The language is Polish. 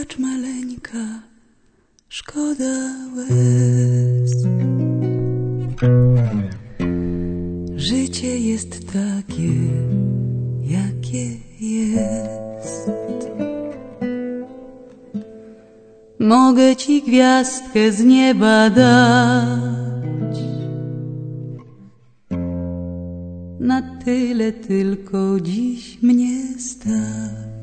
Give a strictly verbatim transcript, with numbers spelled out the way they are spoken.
płacz maleńka, szkoda łez. Życie jest takie, jakie jest. Mogę ci gwiazdkę z nieba dać, na tyle tylko dziś mnie stać.